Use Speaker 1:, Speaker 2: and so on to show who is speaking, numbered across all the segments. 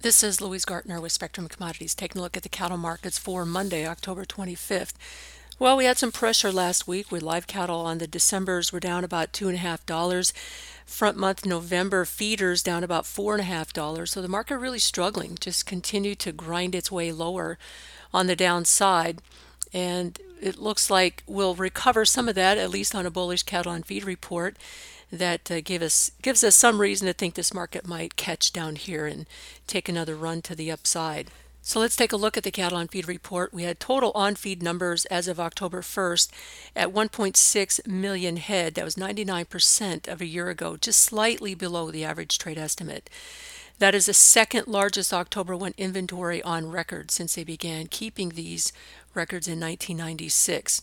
Speaker 1: This is Louise Gartner with Spectrum Commodities, taking a look at the cattle markets for Monday, October 25th. Well, we had some pressure last week with live cattle on the Decembers were down about $2.50. Front month November feeders down about $4.50. So the market really struggling, just continued to grind its way lower on the downside. And it looks like we'll recover some of that, at least on a bullish cattle on feed report that gives us some reason to think this market might catch down here and take another run to the upside. So let's take a look at the cattle on feed report. We had total on feed numbers as of October 1st at 1.6 million head. That was 99% of a year ago, just slightly below the average trade estimate. That is the second largest October 1 inventory on record since they began keeping these records in 1996.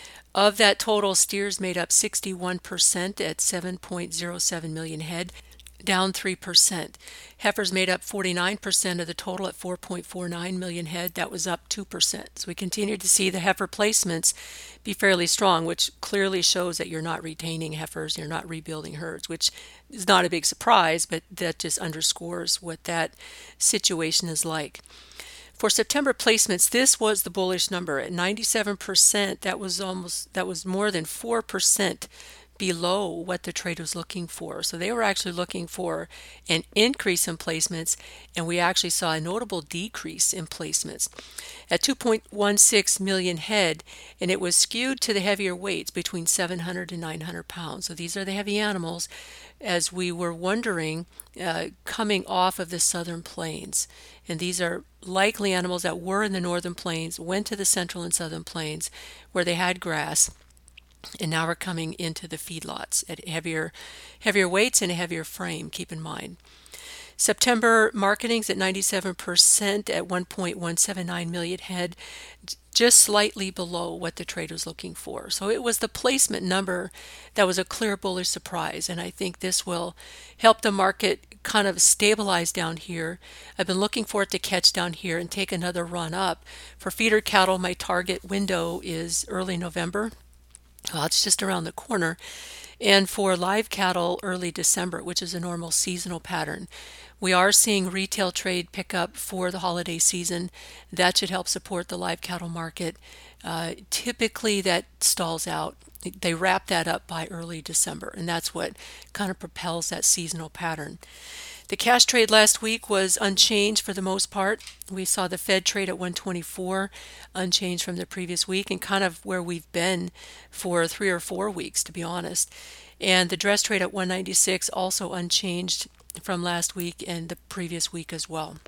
Speaker 1: Of that total, steers made up 61% at 7.07 million head, down 3%. Heifers made up 49% of the total at 4.49 million head. That was up 2%. So we continue to see the heifer placements be fairly strong, which clearly shows that you're not retaining heifers, you're not rebuilding herds, which is not a big surprise, but that just underscores what that situation is like. For September placements, this was the bullish number at 97%. That was more than 4% below what the trade was looking for. So they were actually looking for an increase in placements, and we actually saw a notable decrease in placements at 2.16 million head, and it was skewed to the heavier weights between 700 and 900 pounds. So these are the heavy animals, as we were wondering, coming off of the southern plains. And these are likely animals that were in the northern plains, went to the central and southern plains where they had grass, and now we're coming into the feedlots at heavier weights and a heavier frame, keep in mind. September marketings at 97% at 1.179 million head, just slightly below what the trade was looking for. So it was the placement number that was a clear bullish surprise, and I think this will help the market kind of stabilize down here. I've been looking for it to catch down here and take another run up. For feeder cattle, my target window is early November. Well, it's just around the corner. And for live cattle, early December, which is a normal seasonal pattern. We are seeing retail trade pick up for the holiday season. That should help support the live cattle market. Typically, that stalls out. They wrap that up by early December, and that's what kind of propels that seasonal pattern. The cash trade last week was unchanged for the most part. We saw the Fed trade at 124, unchanged from the previous week, and kind of where we've been for 3 or 4 weeks, to be honest. And the dress trade at 196, also unchanged from last week and the previous week as well.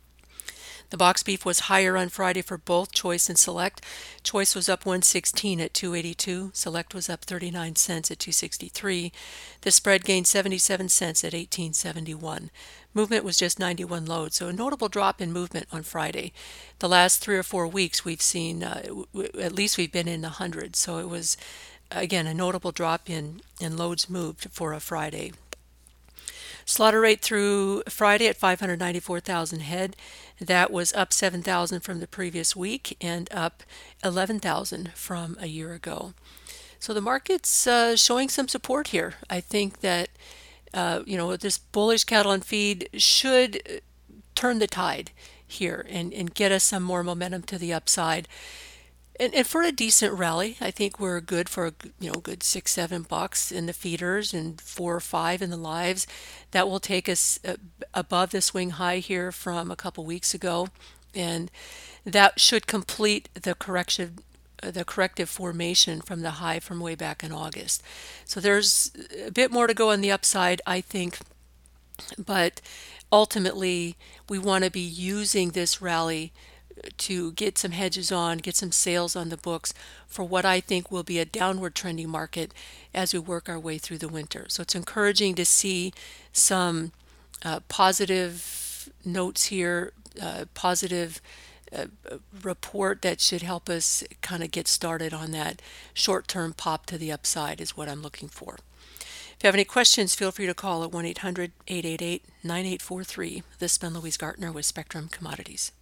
Speaker 1: The box beef was higher on Friday for both Choice and Select. Choice was up 116 at 282. Select was up 39 cents at 263. The spread gained 77 cents at 1871. Movement was just 91 loads, so a notable drop in movement on Friday. The last 3 or 4 weeks we've seen, at least we've been in the hundreds, so it was, again, a notable drop in loads moved for a Friday. Slaughter rate through Friday at 594,000 head. That was up 7,000 from the previous week and up 11,000 from a year ago. So the market's showing some support here. I think that this bullish cattle on feed should turn the tide here and get us some more momentum to the upside. And for a decent rally, I think we're good for a good $6-7 in the feeders and 4 or 5 in the lives. That will take us above the swing high here from a couple weeks ago, and that should complete the corrective formation from the high from way back in August. So there's a bit more to go on the upside, I think, but ultimately we want to be using this rally to get some hedges on, get some sales on the books for what I think will be a downward trending market as we work our way through the winter. So it's encouraging to see some positive notes here, positive report that should help us kind of get started on that short-term pop to the upside is what I'm looking for. If you have any questions, feel free to call at 1-800-888-9843. This has been Louise Gartner with Spectrum Commodities.